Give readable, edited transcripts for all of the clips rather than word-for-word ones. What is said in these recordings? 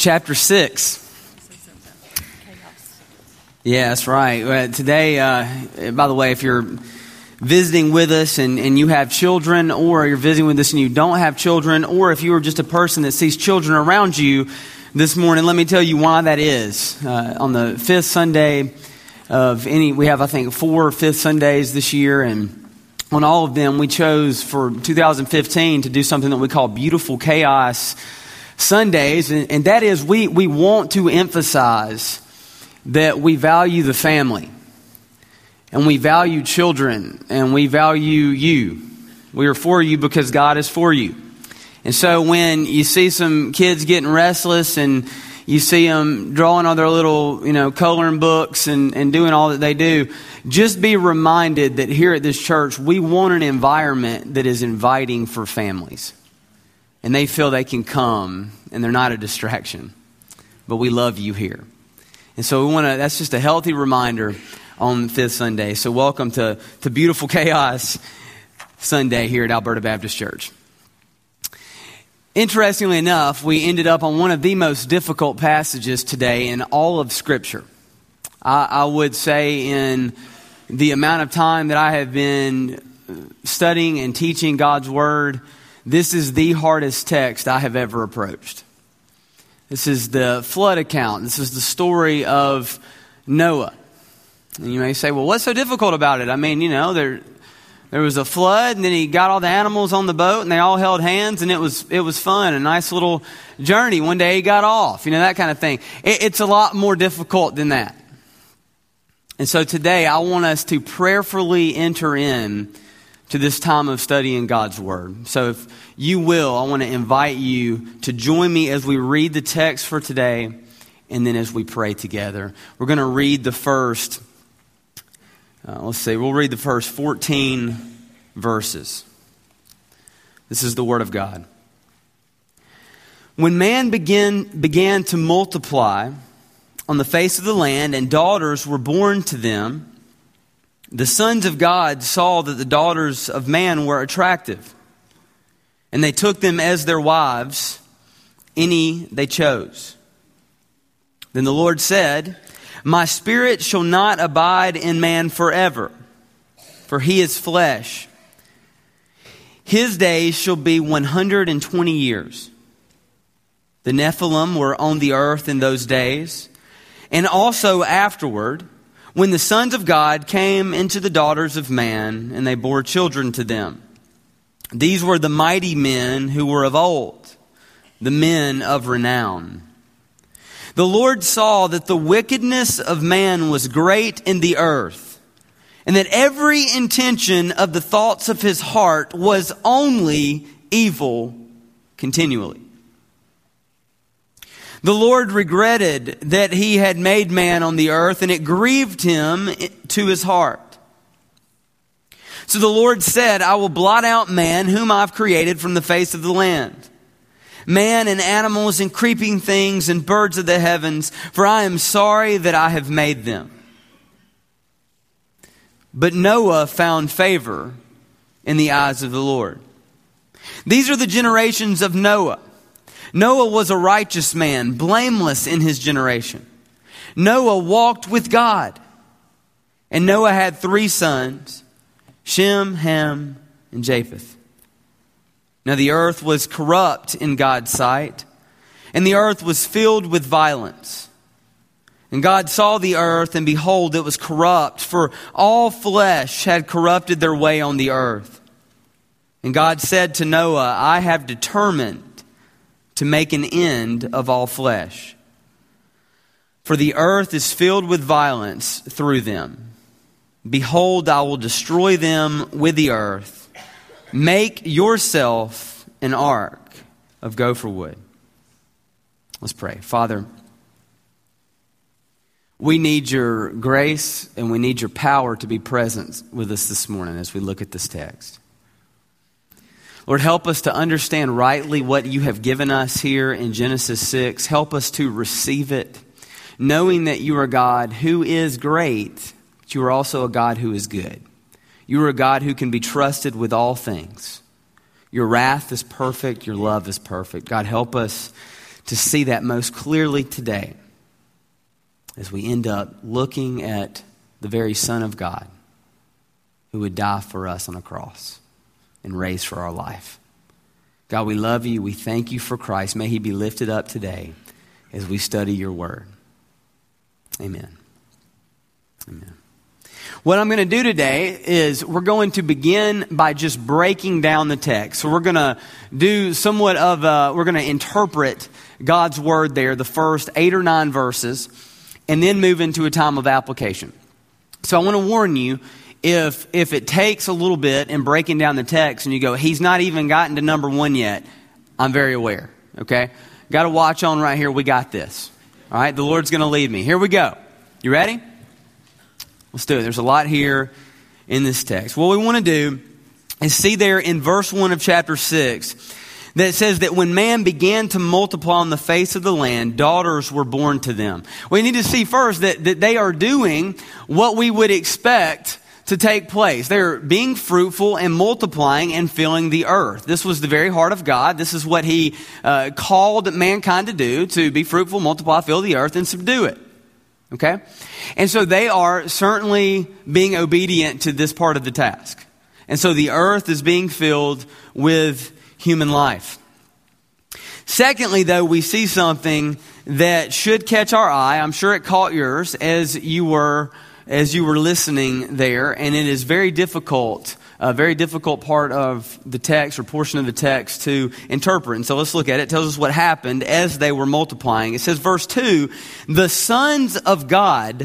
chapter 6. Yeah, that's right. Today, by the way, if you're visiting with us and you have children, or you're visiting with us and you don't have children, or if you are just a person that sees children around you this morning, let me tell you why that is. On the fifth Sunday we have, I think, 4 fifth Sundays this year, and on all of them, we chose for 2015 to do something that we call Beautiful Chaos Sundays, and that is we want to emphasize that we value the family, and we value children, and we value you. We are for you because God is for you. And so when you see some kids getting restless and you see them drawing on their little, coloring books and doing all that they do, just be reminded that here at this church, we want an environment that is inviting for families. And they feel they can come and they're not a distraction. But we love you here. And so that's just a healthy reminder on the fifth Sunday. So welcome to Beautiful Chaos Sunday here at Alberta Baptist Church. Interestingly enough, we ended up on one of the most difficult passages today in all of Scripture. I would say in the amount of time that I have been studying and teaching God's Word, this is the hardest text I have ever approached. This is the flood account. This is the story of Noah. And you may say, well, what's so difficult about it? I mean, there was a flood, and then he got all the animals on the boat, and they all held hands, and it was fun, a nice little journey. One day he got off, that kind of thing. It's a lot more difficult than that. And so today I want us to prayerfully enter in to this time of studying God's Word. So if you will, I want to invite you to join me as we read the text for today, and then as we pray together. We're going to read the first... we'll read the first 14 verses. This is the Word of God. When man began to multiply on the face of the land, and daughters were born to them, the sons of God saw that the daughters of man were attractive, and they took them as their wives, any they chose. Then the Lord said, "My spirit shall not abide in man forever, for he is flesh. His days shall be 120 years. The Nephilim were on the earth in those days, and also afterward, when the sons of God came into the daughters of man, and they bore children to them. These were the mighty men who were of old, the men of renown. The Lord saw that the wickedness of man was great in the earth, and that every intention of the thoughts of his heart was only evil continually. The Lord regretted that he had made man on the earth, and it grieved him to his heart. So the Lord said, I will blot out man whom I've created from the face of the land, man and animals and creeping things and birds of the heavens, for I am sorry that I have made them. But Noah found favor in the eyes of the Lord. These are the generations of Noah. Noah was a righteous man, blameless in his generation. Noah walked with God. And Noah had 3 sons, Shem, Ham, and Japheth. Now the earth was corrupt in God's sight, and the earth was filled with violence. And God saw the earth, and behold, it was corrupt, for all flesh had corrupted their way on the earth. And God said to Noah, I have determined to make an end of all flesh, for the earth is filled with violence through them. Behold, I will destroy them with the earth. Make yourself an ark of gopher wood. Let's pray. Father, we need your grace and we need your power to be present with us this morning as we look at this text. Lord, help us to understand rightly what you have given us here in Genesis 6. Help us to receive it, knowing that you are God who is great, but you are also a God who is good. You are a God who can be trusted with all things. Your wrath is perfect. Your love is perfect. God, help us to see that most clearly today as we end up looking at the very Son of God who would die for us on a cross and raise for our life. God, we love you. We thank you for Christ. May he be lifted up today as we study your word. Amen. Amen. What I'm going to do today is we're going to begin by just breaking down the text. So we're going to do somewhat of we're going to interpret God's word there, the first 8 or 9 verses, and then move into a time of application. So I want to warn you, if it takes a little bit in breaking down the text and you go, he's not even gotten to number 1 yet, I'm very aware, okay? Got to watch on right here. We got this. All right, the Lord's going to lead me. Here we go. You ready? Let's do it. There's a lot here in this text. What we want to do is see there in verse 1 of chapter 6 that it says that when man began to multiply on the face of the land, daughters were born to them. We need to see first that they are doing what we would expect to take place. They're being fruitful and multiplying and filling the earth. This was the very heart of God. This is what he called mankind to do, to be fruitful, multiply, fill the earth, and subdue it. Okay? And so they are certainly being obedient to this part of the task. And so the earth is being filled with human life. Secondly, though, we see something that should catch our eye. I'm sure it caught yours as you were listening there, and it is very difficult, a very difficult part of the text or portion of the text to interpret. And so let's look at it. It tells us what happened as they were multiplying. It says, verse 2, the sons of God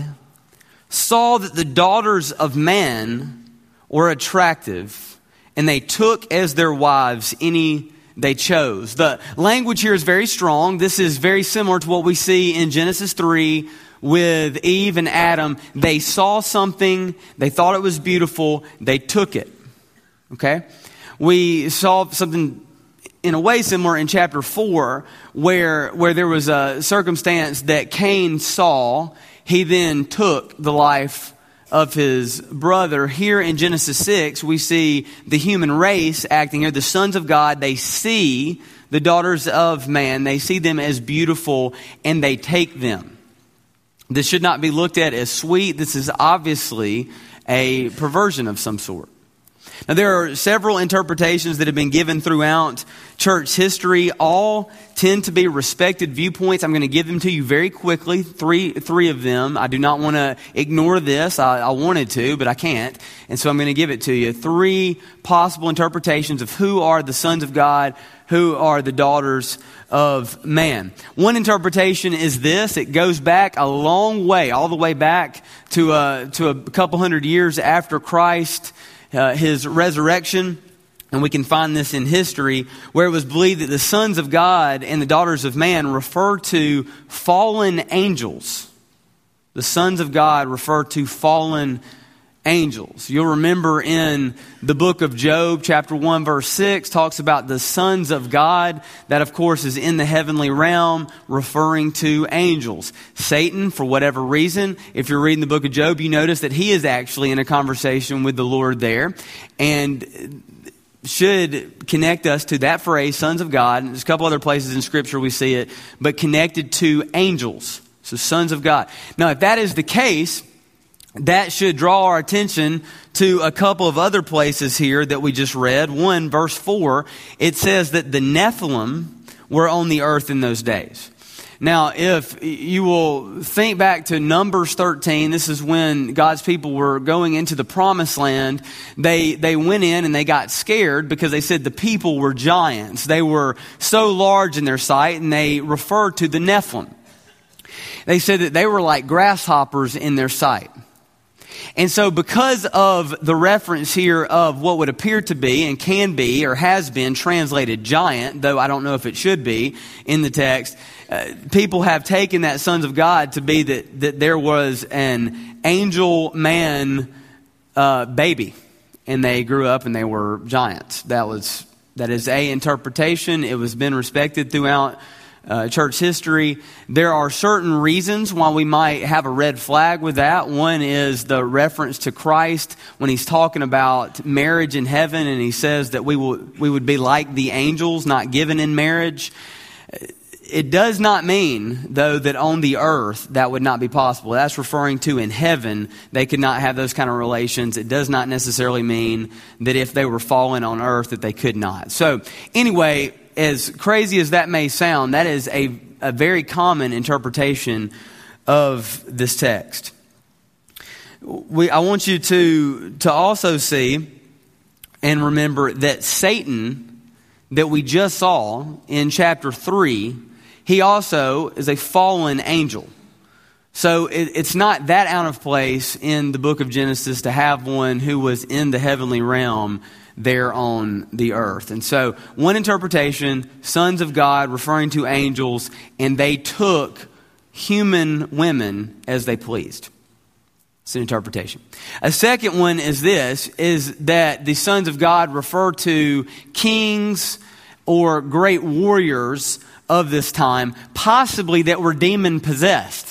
saw that the daughters of man were attractive, and they took as their wives any they chose. The language here is very strong. This is very similar to what we see in Genesis 3 with Eve and Adam. They saw something, they thought it was beautiful, they took it. Okay? We saw something in a way similar in chapter 4 where there was a circumstance that Cain saw. He then took the life of his brother. Here in Genesis 6, we see the human race acting here. The sons of God, they see the daughters of man. They see them as beautiful and they take them. This should not be looked at as sweet. This is obviously a perversion of some sort. Now, there are several interpretations that have been given throughout church history. All tend to be respected viewpoints. I'm going to give them to you very quickly, three of them. I do not want to ignore this. I wanted to, but I can't. And so I'm going to give it to you. 3 possible interpretations of who are the sons of God, who are the daughters of man. One interpretation is this. It goes back a long way, all the way back to a couple hundred years after Christ, his resurrection. And we can find this in history where it was believed that the sons of God and the daughters of man refer to fallen angels. The sons of God refer to fallen angels. You'll remember in the book of Job, chapter 1, verse 6, talks about the sons of God. That, of course, is in the heavenly realm, referring to angels. Satan, for whatever reason, if you're reading the book of Job, you notice that he is actually in a conversation with the Lord there. And should connect us to that phrase, sons of God. And there's a couple other places in Scripture we see it, but connected to angels. So sons of God. Now, if that is the case, that should draw our attention to a couple of other places here that we just read. 1, verse 4, it says that the Nephilim were on the earth in those days. Now, if you will think back to Numbers 13, this is when God's people were going into the promised land. They went in and they got scared because they said the people were giants. They were so large in their sight, and they referred to the Nephilim. They said that they were like grasshoppers in their sight. And so because of the reference here of what would appear to be and can be or has been translated giant, though I don't know if it should be in the text, people have taken that sons of God to be that there was an angel man baby, and they grew up and they were giants. That is a interpretation. It was been respected throughout church history. There are certain reasons why we might have a red flag with that. One is the reference to Christ when he's talking about marriage in heaven, and he says that we would be like the angels, not given in marriage. It does not mean, though, that on the earth that would not be possible. That's referring to in heaven, they could not have those kind of relations. It does not necessarily mean that if they were fallen on earth that they could not. So anyway, as crazy as that may sound, that is a very common interpretation of this text. I want you to also see and remember that Satan, that we just saw in chapter 3, he also is a fallen angel. So it's not that out of place in the book of Genesis to have one who was in the heavenly realm there on the earth. And so one interpretation, sons of God referring to angels, and they took human women as they pleased. It's an interpretation. A second one is this, is that the sons of God refer to kings or great warriors of this time, possibly that were demon possessed.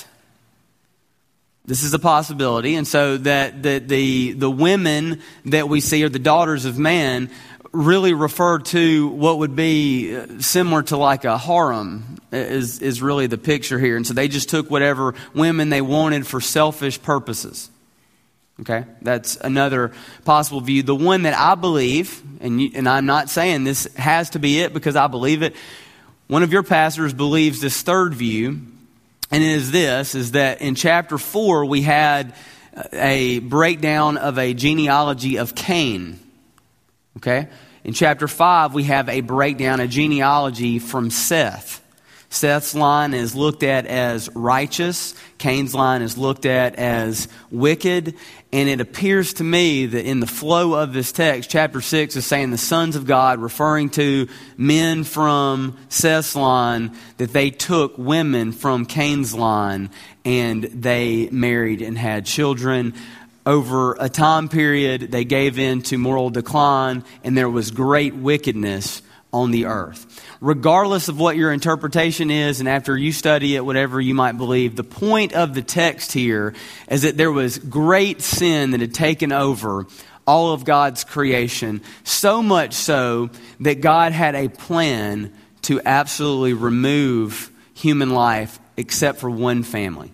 This is a possibility, and so that the women that we see are the daughters of man really refer to what would be similar to like a harem is really the picture here. And so they just took whatever women they wanted for selfish purposes. Okay, that's another possible view. The one that I believe, and I'm not saying this has to be it because I believe it. One of your pastors believes this third view. And it is this, is that in chapter 4, we had a breakdown of a genealogy of Cain. Okay? In chapter 5, we have a breakdown, a genealogy from Seth. Seth's line is looked at as righteous. Cain's line is looked at as wicked. And it appears to me that in the flow of this text, chapter 6 is saying the sons of God, referring to men from Seth's line, that they took women from Cain's line and they married and had children. Over a time period, they gave in to moral decline, and there was great wickedness on the earth. Regardless of what your interpretation is, and after you study it, whatever you might believe, the point of the text here is that there was great sin that had taken over all of God's creation, so much so that God had a plan to absolutely remove human life except for one family.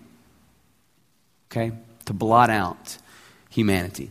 Okay? To blot out humanity.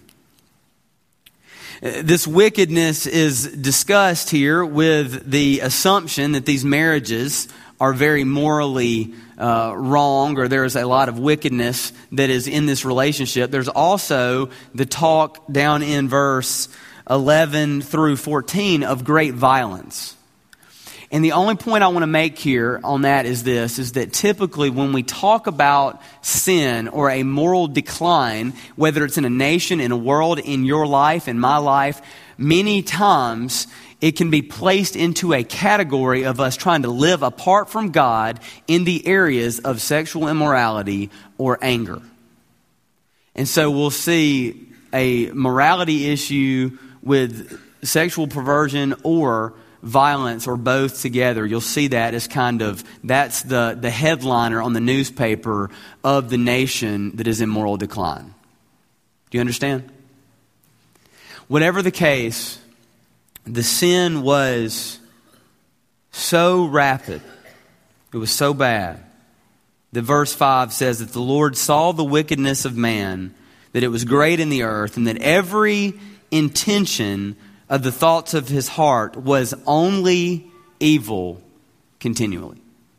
This wickedness is discussed here with the assumption that these marriages are very morally wrong, or there is a lot of wickedness that is in this relationship. There's also the talk down in verse 11 through 14 of great violence. And the only point I want to make here on that is this, is that typically when we talk about sin or a moral decline, whether it's in a nation, in a world, in your life, in my life, many times it can be placed into a category of us trying to live apart from God in the areas of sexual immorality or anger. And so we'll see a morality issue with sexual perversion or violence, or both together. You'll see that as that's the headliner on the newspaper of the nation that is in moral decline. Do you understand? Whatever the case, the sin was so rapid, it was so bad, that verse 5 says that the Lord saw the wickedness of man, that it was great in the earth, and that every intention of the thoughts of his heart was only evil continually.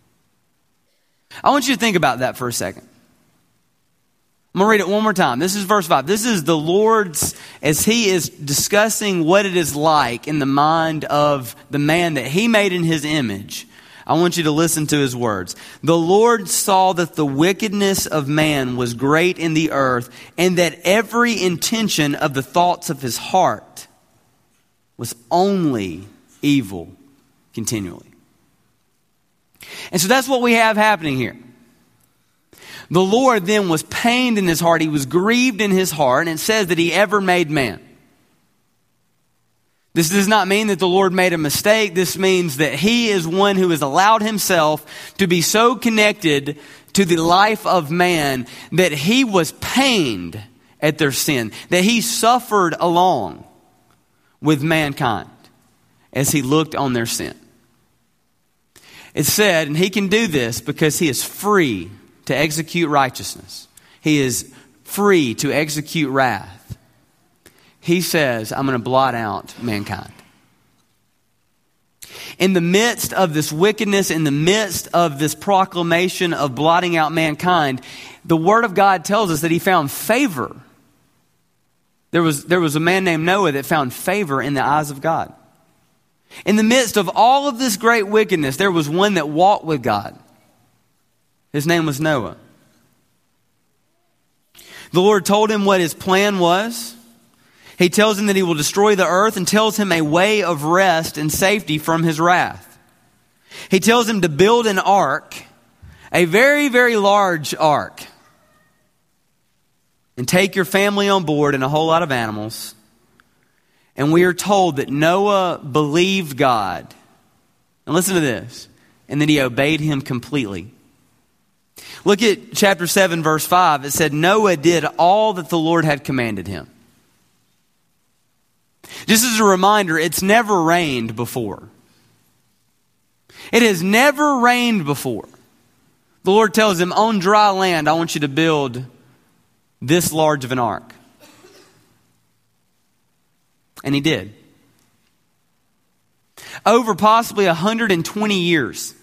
I want you to think about that for a second. I'm going to read it one more time. This is verse 5. This is the Lord's, as he is discussing what it is like in the mind of the man that he made in his image. I want you to listen to his words. The Lord saw that the wickedness of man was great in the earth, and that every intention of the thoughts of his heart was only evil continually. And so that's what we have happening here. The Lord then was pained in his heart. He was grieved in his heart. And it says that he ever made man. This does not mean that the Lord made a mistake. This means that he is one who has allowed himself to be so connected to the life of man that he was pained at their sin, that he suffered along with mankind as he looked on their sin. It said, and he can do this because he is free to execute righteousness. He is free to execute wrath. He says, I'm going to blot out mankind. In the midst of this wickedness, in the midst of this proclamation of blotting out mankind, the Word of God tells us that he found favor. There was a man named Noah that found favor in the eyes of God. In the midst of all of this great wickedness, there was one that walked with God. His name was Noah. The Lord told him what his plan was. He tells him that he will destroy the earth and tells him a way of rest and safety from his wrath. He tells him to build an ark, a very, very large ark, and take your family on board and a whole lot of animals. And we are told that Noah believed God. And listen to this. And that he obeyed him completely. Look at chapter 7, verse 5. It said, Noah did all that the Lord had commanded him. Just as a reminder, it's never rained before. It has never rained before. The Lord tells him, on dry land, I want you to build this large of an ark. And he did. Over possibly 120 years.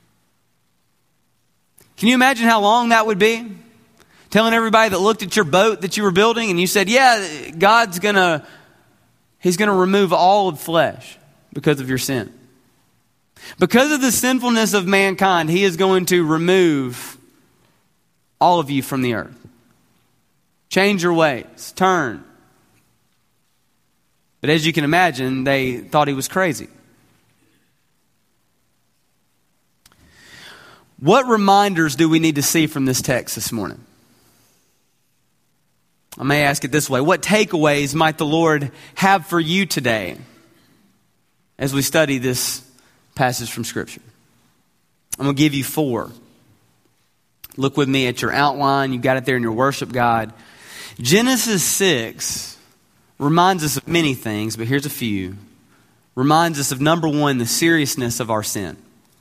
Can you imagine how long that would be? Telling everybody that looked at your boat that you were building and you said, yeah, God's He's going to remove all of flesh because of your sin. Because of the sinfulness of mankind, he is going to remove all of you from the earth. Change your ways. Turn. But as you can imagine, they thought he was crazy. What reminders do we need to see from this text this morning? I may ask it this way. What takeaways might the Lord have for you today as we study this passage from Scripture? I'm going to give you 4. Look with me at your outline. You've got it there in your worship guide. Genesis 6 reminds us of many things, but here's a few. Reminds us of, number 1, the seriousness of our sin.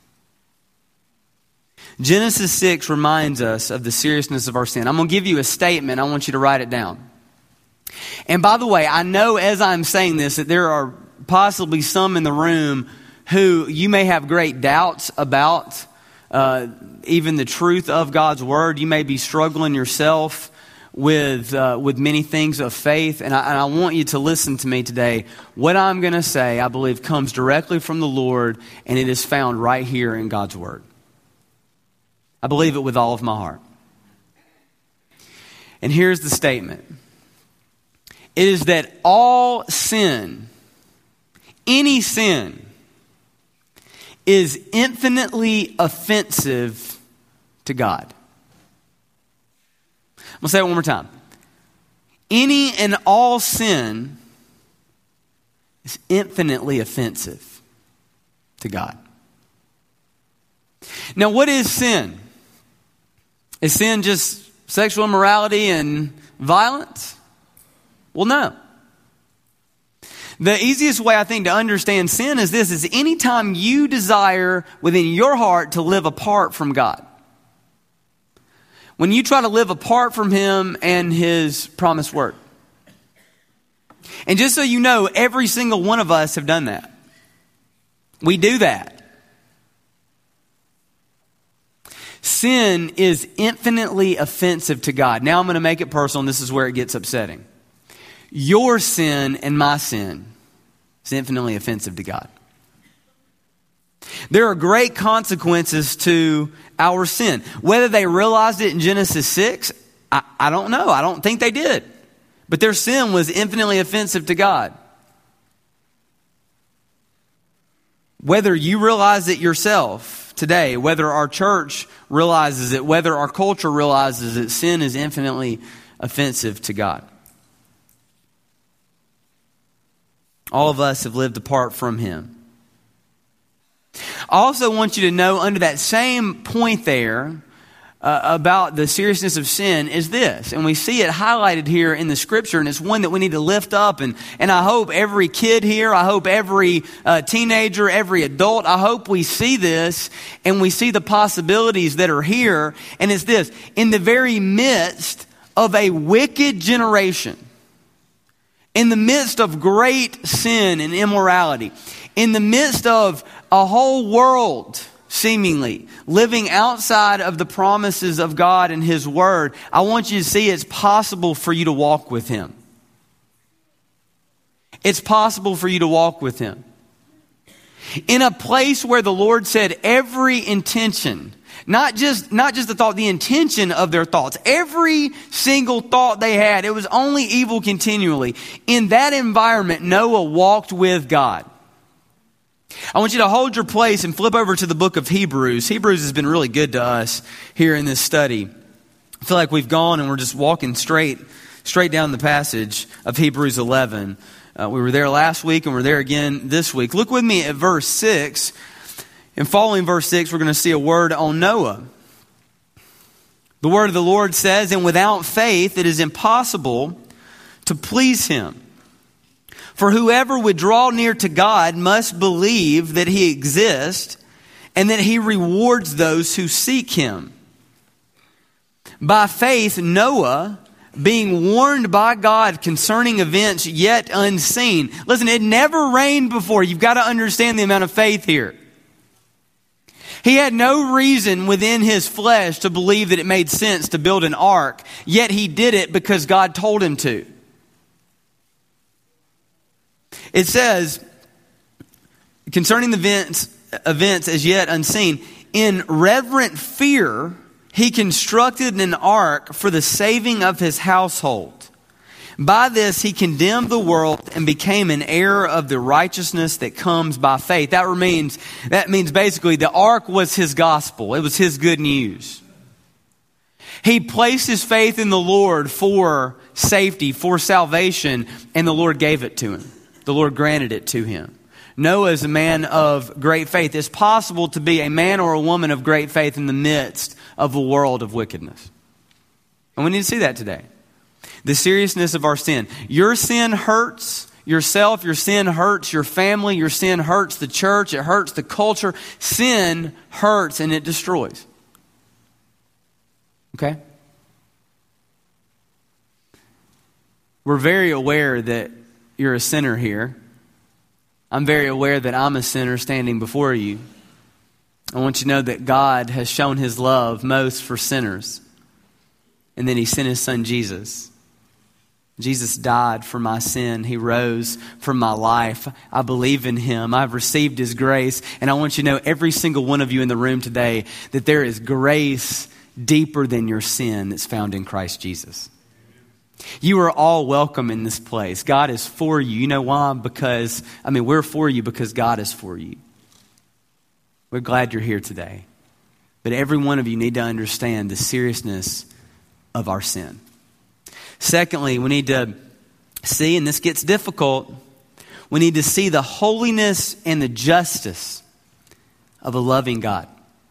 Genesis 6 reminds us of the seriousness of our sin. I'm going to give you a statement. I want you to write it down. And by the way, I know as I'm saying this that there are possibly some in the room who you may have great doubts about even the truth of God's Word. You may be struggling yourself with many things of faith. And I want you to listen to me today. What I'm going to say, I believe, comes directly from the Lord, and it is found right here in God's Word. I believe it with all of my heart. And here's the statement. It is that all sin, any sin, is infinitely offensive to God. I'm going to say it one more time. Any and all sin is infinitely offensive to God. Now, what is sin? Is sin just sexual immorality and violence? Well, no. The easiest way, I think, to understand sin is this, is anytime you desire within your heart to live apart from God. When you try to live apart from Him and His promised word. And just so you know, every single one of us have done that. We do that. Sin is infinitely offensive to God. Now I'm going to make it personal, and this is where it gets upsetting. Your sin and my sin is infinitely offensive to God. There are great consequences to our sin. Whether they realized it in Genesis 6, I don't know. I don't think they did. But their sin was infinitely offensive to God. Whether you realize it yourself today, whether our church realizes it, whether our culture realizes it, sin is infinitely offensive to God. All of us have lived apart from Him. I also want you to know, under that same point there, about the seriousness of sin is this, and we see it highlighted here in the scripture, and it's one that we need to lift up, and I hope every kid here, I hope every teenager, every adult, I hope we see this, and we see the possibilities that are here, and it's this: in the very midst of a wicked generation, in the midst of great sin and immorality, in the midst of a whole world seemingly living outside of the promises of God and His Word, I want you to see it's possible for you to walk with Him. It's possible for you to walk with Him. In a place where the Lord said every intention, not just the thought, the intention of their thoughts, every single thought they had, it was only evil continually. In that environment, Noah walked with God. I want you to hold your place and flip over to the book of Hebrews. Hebrews has been really good to us here in this study. I feel like we've gone and we're just walking straight down the passage of Hebrews 11. We were there last week and we're there again this week. Look with me at verse 6. And following verse 6, we're going to see a word on Noah. The word of the Lord says, "And without faith it is impossible to please Him. For whoever would draw near to God must believe that He exists and that He rewards those who seek Him. By faith, Noah, being warned by God concerning events yet unseen." Listen, it never rained before. You've got to understand the amount of faith here. He had no reason within his flesh to believe that it made sense to build an ark, yet he did it because God told him to. It says, concerning the events as yet unseen, in reverent fear, he constructed an ark for the saving of his household. By this, he condemned the world and became an heir of the righteousness that comes by faith. That means basically the ark was his gospel. It was his good news. He placed his faith in the Lord for safety, for salvation, and the Lord gave it to him. The Lord granted it to him. Noah is a man of great faith. It's possible to be a man or a woman of great faith in the midst of a world of wickedness. And we need to see that today. The seriousness of our sin. Your sin hurts yourself. Your sin hurts your family. Your sin hurts the church. It hurts the culture. Sin hurts and it destroys. Okay? We're very aware that you're a sinner here. I'm very aware that I'm a sinner standing before you. I want you to know that God has shown His love most for sinners. And then He sent His Son Jesus. Jesus died for my sin. He rose for my life. I believe in Him. I've received His grace. And I want you to know, every single one of you in the room today, that there is grace deeper than your sin that's found in Christ Jesus. You are all welcome in this place. God is for you. You know why? We're for you because God is for you. We're glad you're here today. But every one of you need to understand the seriousness of our sin. Secondly, we need to see, and this gets difficult, we need to see the holiness and the justice of a loving God.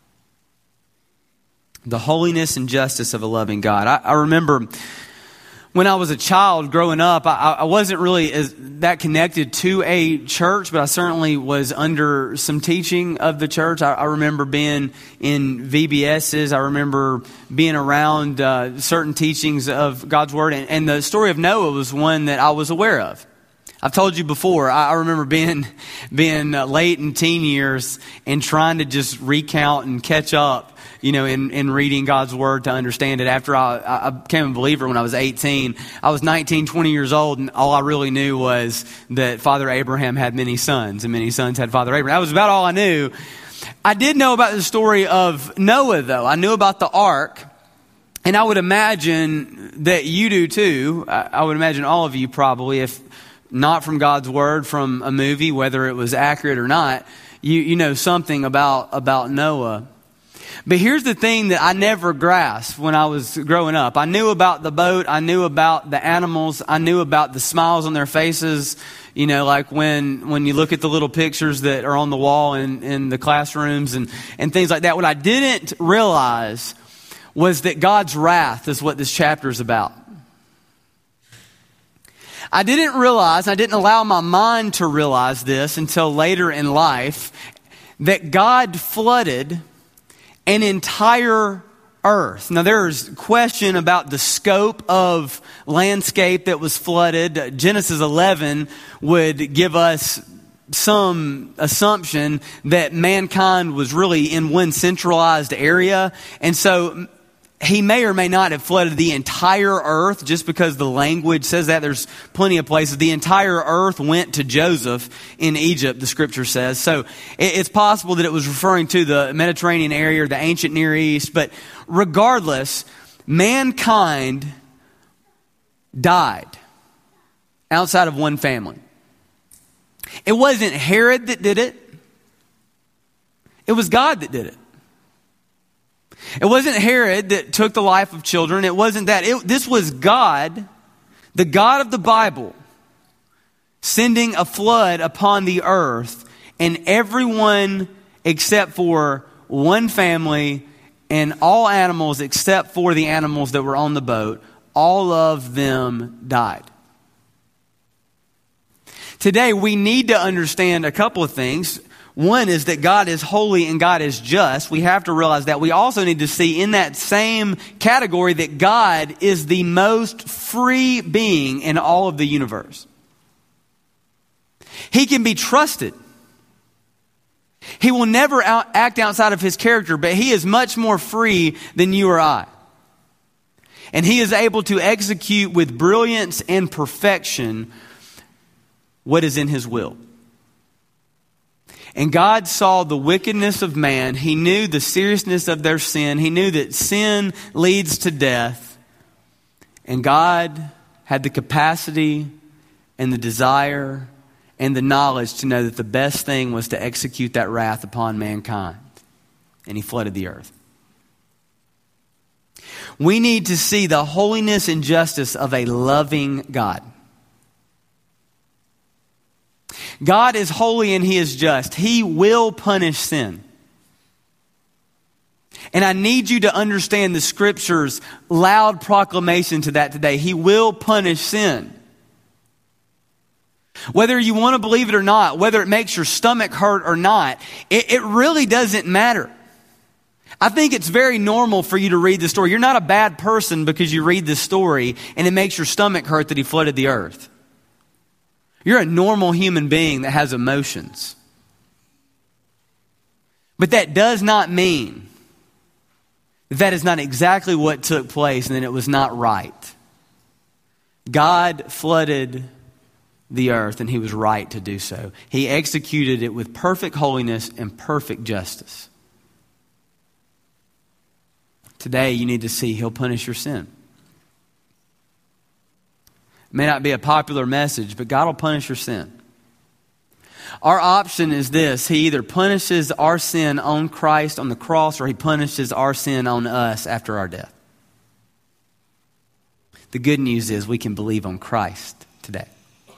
The holiness and justice of a loving God. I remember when I was a child growing up, I wasn't really that connected to a church, but I certainly was under some teaching of the church. I remember being in VBSs. I remember being around certain teachings of God's Word. And the story of Noah was one that I was aware of. I've told you before, I remember being late in teen years and trying to just recount and catch up, in reading God's Word to understand it. After I became a believer when I was 18, I was 19, 20 years old, and all I really knew was that Father Abraham had many sons, and many sons had Father Abraham. That was about all I knew. I did know about the story of Noah, though. I knew about the ark, and I would imagine that you do too. I would imagine all of you probably, if not from God's Word, from a movie, whether it was accurate or not, you know something about Noah. But here's the thing that I never grasped when I was growing up. I knew about the boat. I knew about the animals. I knew about the smiles on their faces. Like when you look at the little pictures that are on the wall in the classrooms and things like that. What I didn't realize was that God's wrath is what this chapter is about. I didn't realize, I didn't allow my mind to realize this until later in life, that God flooded an entire earth. Now there's question about the scope of landscape that was flooded. Genesis 11 would give us some assumption that mankind was really in one centralized area. And so he may or may not have flooded the entire earth, just because the language says that. There's plenty of places. The entire earth went to Joseph in Egypt, the scripture says. So it's possible that it was referring to the Mediterranean area or the ancient Near East. But regardless, mankind died outside of one family. It wasn't Herod that did it. It was God that did it. It wasn't Herod that took the life of children. It wasn't that. This was God, the God of the Bible, sending a flood upon the earth, and everyone except for one family and all animals except for the animals that were on the boat, all of them died. Today we need to understand a couple of things. One is that God is holy and God is just. We have to realize that. We also need to see in that same category that God is the most free being in all of the universe. He can be trusted. He will never act outside of his character, but he is much more free than you or I. And he is able to execute with brilliance and perfection what is in his will. And God saw the wickedness of man. He knew the seriousness of their sin. He knew that sin leads to death. And God had the capacity and the desire and the knowledge to know that the best thing was to execute that wrath upon mankind. And he flooded the earth. We need to see the holiness and justice of a loving God. God is holy and he is just. He will punish sin. And I need you to understand the scripture's loud proclamation to that today. He will punish sin. Whether you want to believe it or not, whether it makes your stomach hurt or not, it really doesn't matter. I think it's very normal for you to read this story. You're not a bad person because you read this story and it makes your stomach hurt that he flooded the earth. You're a normal human being that has emotions. But that does not mean that is not exactly what took place and that it was not right. God flooded the earth and he was right to do so. He executed it with perfect holiness and perfect justice. Today you need to see he'll punish your sin. It may not be a popular message, but God will punish your sin. Our option is this. He either punishes our sin on Christ on the cross, or he punishes our sin on us after our death. The good news is we can believe on Christ today.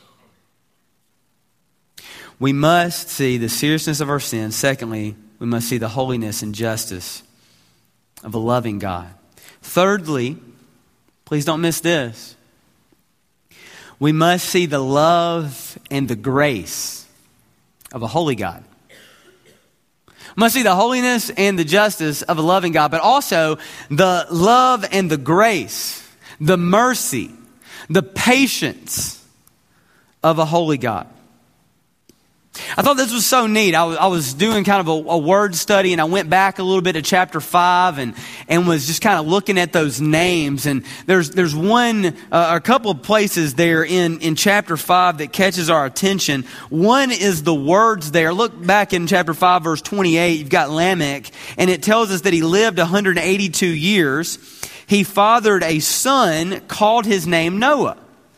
We must see the seriousness of our sin. Secondly, we must see the holiness and justice of a loving God. Thirdly, please don't miss this. We must see the love and the grace of a holy God. We must see the holiness and the justice of a loving God, but also the love and the grace, the mercy, the patience of a holy God. I thought this was so neat. I was doing kind of a word study, and I went back a little bit to chapter 5 and was just kind of looking at those names. And there's one, a couple of places there in chapter 5 that catches our attention. One is the words there. Look back in chapter 5, verse 28. You've got Lamech, and it tells us that he lived 182 years. He fathered a son, called his name Noah.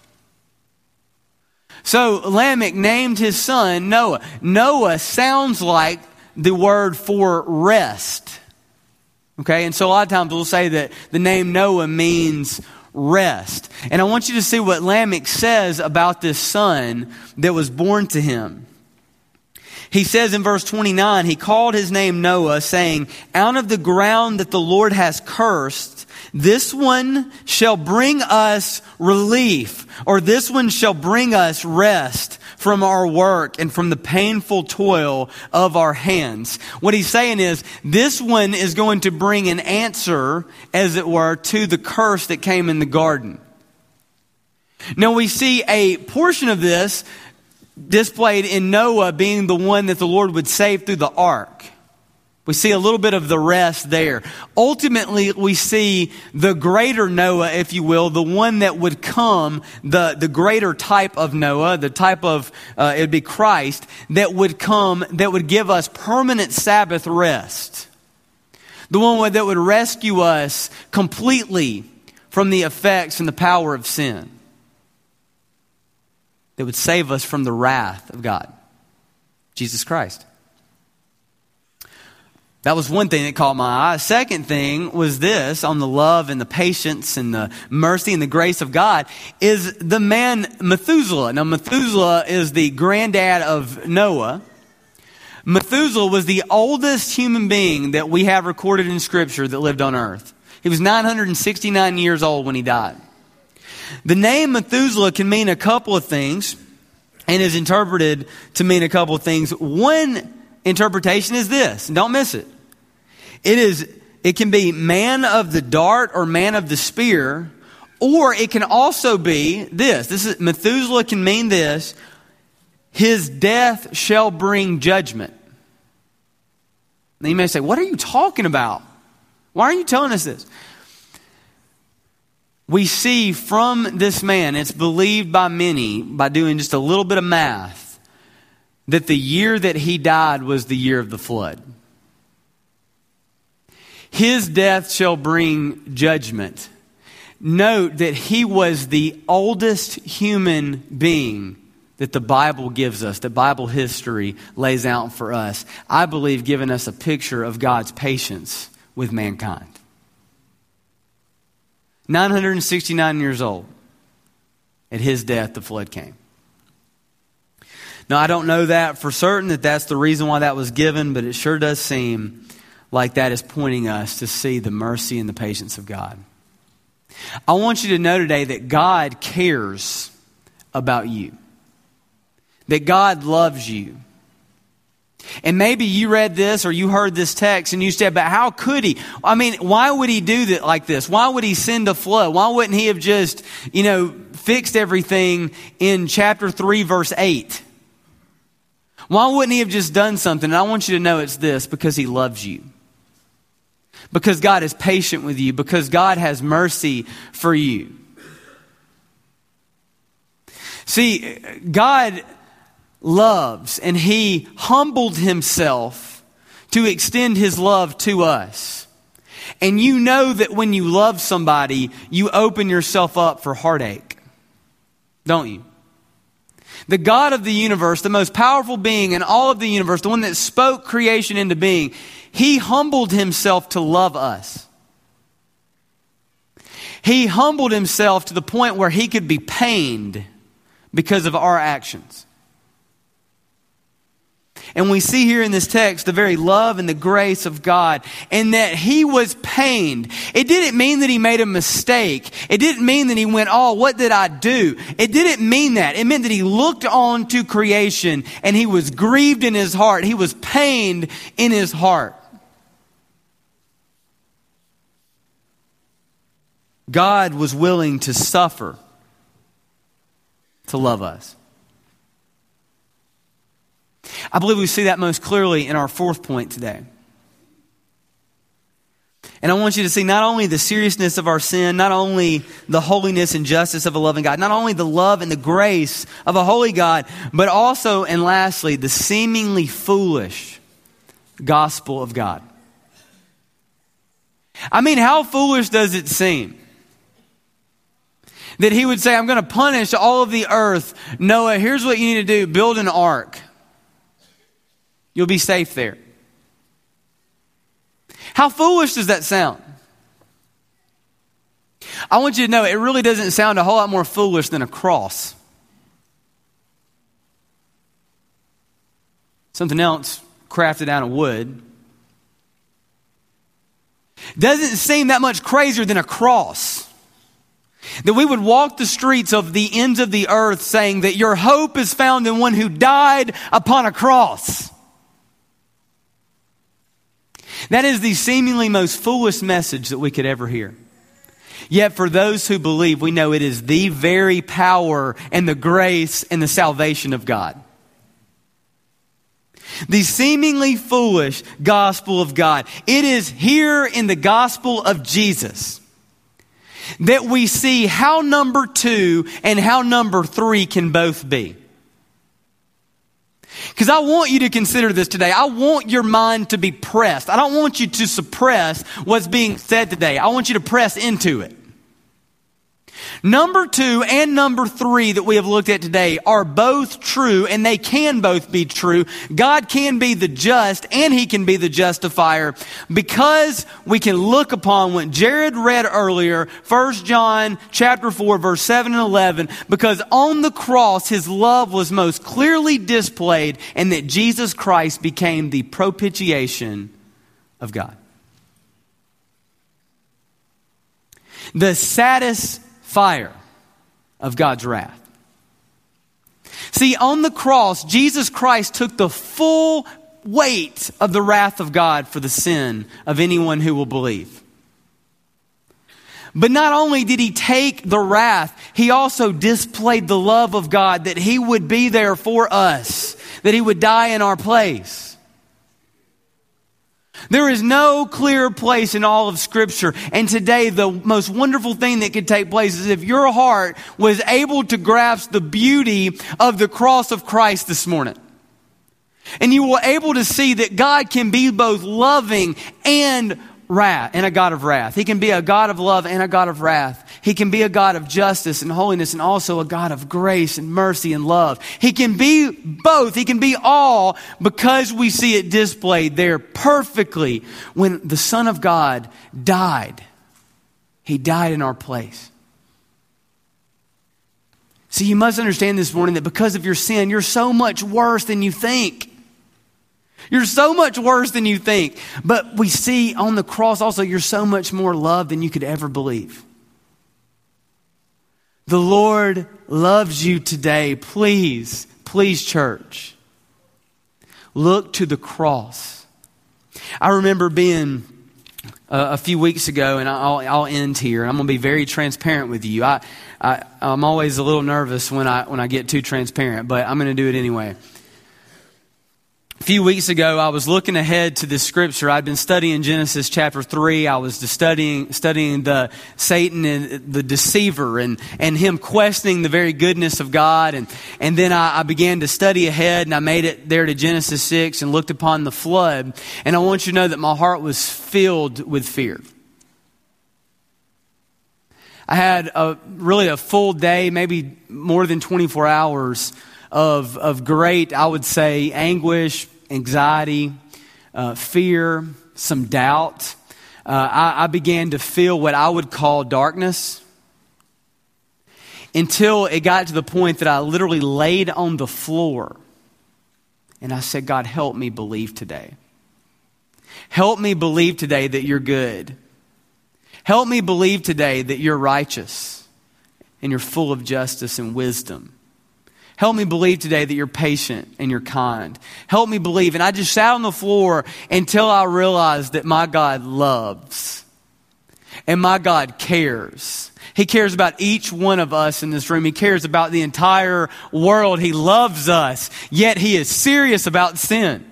So Lamech named his son Noah. Noah sounds like the word for rest. Okay, and so a lot of times we'll say that the name Noah means rest. And I want you to see what Lamech says about this son that was born to him. He says in verse 29, he called his name Noah, saying, out of the ground that the Lord has cursed, this one shall bring us relief, or this one shall bring us rest from our work and from the painful toil of our hands. What he's saying is, this one is going to bring an answer, as it were, to the curse that came in the garden. Now we see a portion of this displayed in Noah being the one that the Lord would save through the ark. We see a little bit of the rest there. Ultimately, we see the greater Noah, if you will, the one that would come, the greater type of Noah, the type of, it would be Christ, that would come, that would give us permanent Sabbath rest. The one that would rescue us completely from the effects and the power of sin. That would save us from the wrath of God. Jesus Christ. That was one thing that caught my eye. Second thing was this, on the love and the patience and the mercy and the grace of God, is the man Methuselah. Now Methuselah is the granddad of Noah. Methuselah was the oldest human being that we have recorded in Scripture that lived on earth. He was 969 years old when he died. The name Methuselah can mean a couple of things and is interpreted to mean a couple of things. One interpretation is this, and don't miss it. It can be man of the dart or man of the spear, or it can also be this. Methuselah can mean this, his death shall bring judgment. Now you may say, what are you talking about? Why are you telling us this? We see from this man, it's believed by many, by doing just a little bit of math, that the year that he died was the year of the flood. His death shall bring judgment. Note that he was the oldest human being that the Bible gives us, that Bible history lays out for us. I believe giving us a picture of God's patience with mankind. 969 years old. At his death, the flood came. Now, I don't know that for certain that that's the reason why that was given, but it sure does seem like that is pointing us to see the mercy and the patience of God. I want you to know today that God cares about you. That God loves you. And maybe you read this or you heard this text and you said, but how could he? I mean, why would he do that like this? Why would he send a flood? Why wouldn't he have just, fixed everything in chapter 3, verse 8? Why wouldn't he have just done something? And I want you to know it's this, because he loves you. Because God is patient with you. Because God has mercy for you. See, God loves, and he humbled himself to extend his love to us. And you know that when you love somebody, you open yourself up for heartache. Don't you? The God of the universe, the most powerful being in all of the universe, the one that spoke creation into being, he humbled himself to love us. He humbled himself to the point where he could be pained because of our actions. And we see here in this text the very love and the grace of God, and that he was pained. It didn't mean that he made a mistake. It didn't mean that he went, oh, what did I do? It didn't mean that. It meant that he looked on to creation and he was grieved in his heart. He was pained in his heart. God was willing to suffer to love us. I believe we see that most clearly in our fourth point today. And I want you to see not only the seriousness of our sin, not only the holiness and justice of a loving God, not only the love and the grace of a holy God, but also, and lastly, the seemingly foolish gospel of God. I mean, how foolish does it seem that he would say, I'm going to punish all of the earth. Noah, here's what you need to do. Build an ark. You'll be safe there. How foolish does that sound? I want you to know it really doesn't sound a whole lot more foolish than a cross. something else crafted out of wood. Doesn't seem that much crazier than a cross. That we would walk the streets of the ends of the earth saying that your hope is found in one who died upon a cross. That is the seemingly most foolish message that we could ever hear. Yet for those who believe, we know it is the very power and the grace and the salvation of God. The seemingly foolish gospel of God. It is here in the gospel of Jesus that we see how number 2 and how number 3 can both be. Because I want you to consider this today. I want your mind to be pressed. I don't want you to suppress what's being said today. I want you to press into it. Number 2 and number 3 that we have looked at today are both true, and they can both be true. God can be the just and He can be the justifier, because we can look upon what Jared read earlier, 1 John chapter 4, verse 7 and 11, because on the cross His love was most clearly displayed, and that Jesus Christ became the propitiation of God. The satisfier of God's wrath. See, on the cross, Jesus Christ took the full weight of the wrath of God for the sin of anyone who will believe. But not only did He take the wrath, He also displayed the love of God, that He would be there for us, that He would die in our place. There is no clearer place in all of Scripture. And today, the most wonderful thing that could take place is if your heart was able to grasp the beauty of the cross of Christ this morning. And you were able to see that God can be both loving and wrath, and a God of wrath. He can be a God of love and a God of wrath. He can be a God of justice and holiness, and also a God of grace and mercy and love. He can be both. He can be all, because we see it displayed there perfectly when the Son of God died. He died in our place. See, you must understand this morning that because of your sin, you're so much worse than you think. You're so much worse than you think. But we see on the cross also, you're so much more loved than you could ever believe. The Lord loves you today. Please, church, look to the cross. I remember being a few weeks ago, and I'll end here. I'm going to be very transparent with you. I'm always a little nervous when I get too transparent, but I'm going to do it anyway. A few weeks ago, I was looking ahead to this scripture. I'd been studying Genesis chapter 3. I was studying the Satan and the deceiver and him questioning the very goodness of God. And then I began to study ahead, and I made it there to Genesis 6 and looked upon the flood. And I want you to know that my heart was filled with fear. I had really a full day, maybe more than 24 hours of great, I would say, anguish, anxiety, fear, some doubt. I began to feel what I would call darkness, until it got to the point that I literally laid on the floor and I said, God, help me believe today. Help me believe today that you're good. Help me believe today that you're righteous and you're full of justice and wisdom. Help me believe today that you're patient and you're kind. Help me believe. And I just sat on the floor until I realized that my God loves and my God cares. He cares about each one of us in this room. He cares about the entire world. He loves us, yet He is serious about sin.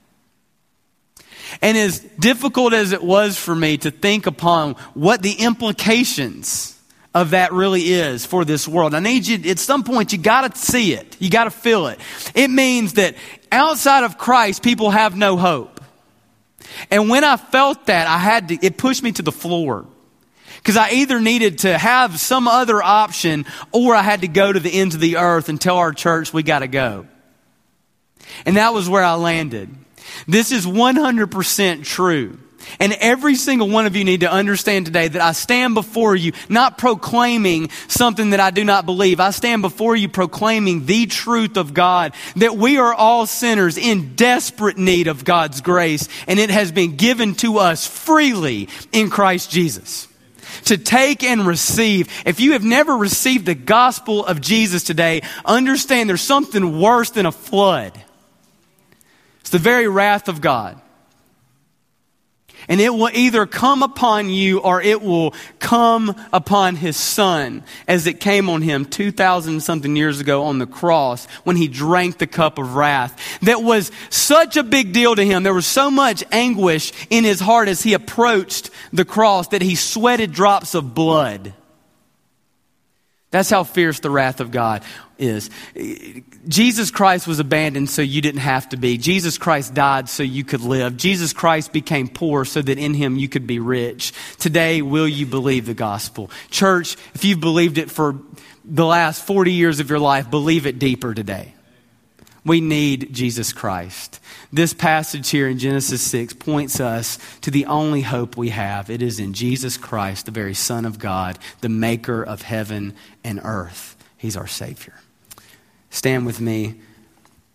And as difficult as it was for me to think upon what the implications of that really is for this world, I need you, at some point, you got to see it. You got to feel it. It means that outside of Christ, people have no hope. And when I felt that, it pushed me to the floor. Because I either needed to have some other option, or I had to go to the ends of the earth and tell our church we got to go. And that was where I landed. This is 100% true. And every single one of you need to understand today that I stand before you not proclaiming something that I do not believe. I stand before you proclaiming the truth of God, that we are all sinners in desperate need of God's grace, and it has been given to us freely in Christ Jesus. To take and receive. If you have never received the gospel of Jesus today, understand there's something worse than a flood. It's the very wrath of God. And it will either come upon you or it will come upon His Son, as it came on Him 2,000 something years ago on the cross when He drank the cup of wrath. That was such a big deal to Him. There was so much anguish in His heart as He approached the cross that He sweated drops of blood. That's how fierce the wrath of God is. Jesus Christ was abandoned so you didn't have to be. Jesus Christ died so you could live. Jesus Christ became poor so that in Him you could be rich. Today, will you believe the gospel? Church, if you've believed it for the last 40 years of your life, believe it deeper today. We need Jesus Christ. This passage here in Genesis 6 points us to the only hope we have. It is in Jesus Christ, the very Son of God, the maker of heaven and earth. He's our Savior. Stand with me.